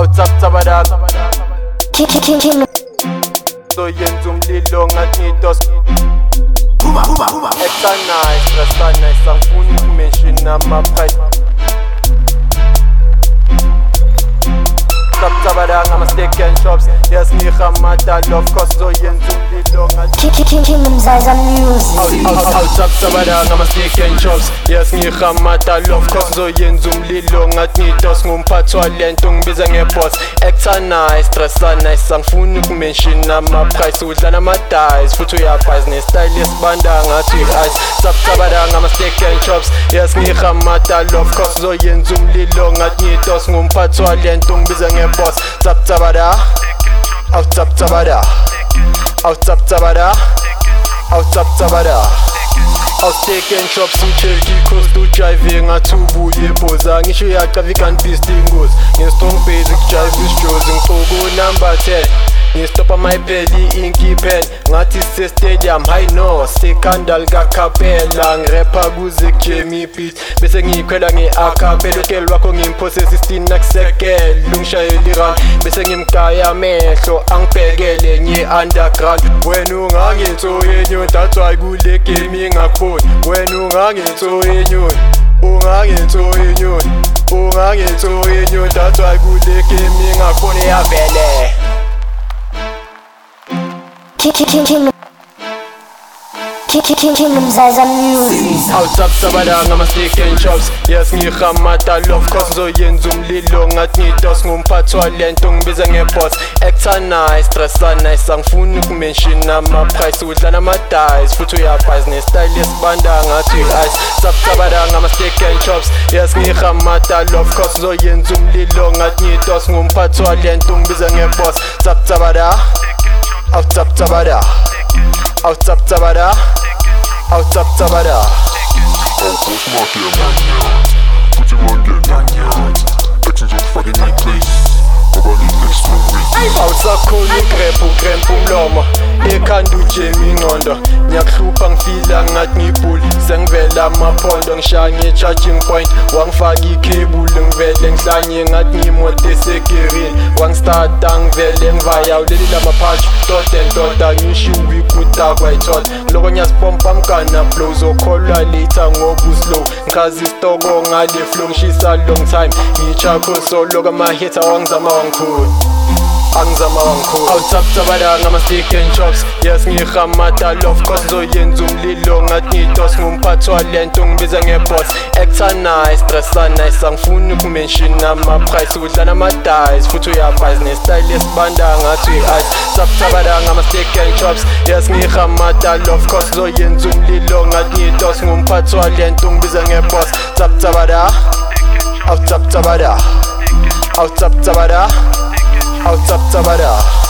Awutsabtsabada So yenza umlilo ngathi ngitos extra nice, extra nice. Angifuni ukumention ama-price. Awutsabtsabada ngama-steak and chops. Yes ngiyamata love course so yenza umlilo ngathi Awutsabtsabada ngama-steak and chops. Yes ngiyamata love course so yenza umlilo ngathi ngitos ngumphathi walento ngibiza ngeboss. Extra nice, extra nice. Angifuni ukumention ama-price. Udlala ama-dice futhi uyabhazi ne-style yesibanda ngathi i-ice. Awutsabtsabada ngama-steak and chops. Yes ngiyamata love course so yenza umlilo ngathi ngitos ngumphathi walento ngibiza ngeboss. Awutsabtsabada Awutsabtsabada Awutsabtsabada Awutsabtsabada Steak and chops uChelsea coast ujive ngathi ubuye ebhoza ngisho uyaqavika npist ingozi nge-strong basic jive isjozi ngixoko number 10 ngistopa my belly inky pen ngathi se-stadium high no sekandal kakapela ngirepa kuze kujamie beat bese ngiyikhwela nge-acapella ukeli wakho ngimphose 16 nakusekele ungishayela irun bese ngimgaya amehlo angibhekele nge-underground wena ungangitsoyenyoni that's why kule game ingakuboni wena ungangitsoyenyoni ungangitsoyenyoni ungangitsoyenyoni that's why kule game ingakuboni yavele Awutsabtsabada ngama-steak and chops. Yes ngiyamata love course so yenza umlilo ngathi ngitos ngumphathi walento ngibiza ngeboss. Extra nice, extra nice. Angifuni ukumention ama-price. Udlala ama-dice futhi uyabhazi ne-style yesibanda ngathi i-ice. Awutsabtsabada ngama-steak and chops. Yes ngiyamata love course so yenza umlilo ngathi ngitos ngumphathi walento ngibiza ngeboss. Awutsabtsabada Awutsabtsabada Awutsabtsabada Awutsabtsabada awusakhona ugrempa umlomo ekhanda ujemi ingqondo ngiyakuhlupha ngifila ngathi ngibhuli sengivela amaphondo ngishaya nge-charging point wangifaka ikhebule ngivele ngihlanye ngathi ngimoto esegerini wangistata ngivele ngivaya uleli lamaphashi toda ngishiwe ikuta kwayithola ngiloko ngiyazipompa mgana blow zokholwa later ngoba uslow ngikhazi isitoko ngale flow ngishisa long time ngichakho solo kama-hita wangizama wangikhulu Awutsabtsabada ngama-steak and chops. Yes ngiyamata love course so yenza umlilo ngathi ngitos ngumphathi walento ngibiza ngeboss. Extra nice, extra nice. Angifuni ukumention ama-price. Udlala ama-dice futhi uyabhazi ne-style yesibanda ngathi i-ice. Awutsabtsabada ngama-steak and chops. Yes ngiyamata love course so yenza umlilo ngathi ngitos ngumphathi walento ngibiza ngeboss. Awutsabtsabada Awutsabtsabada Awutsabtsabada Awutsabtsabada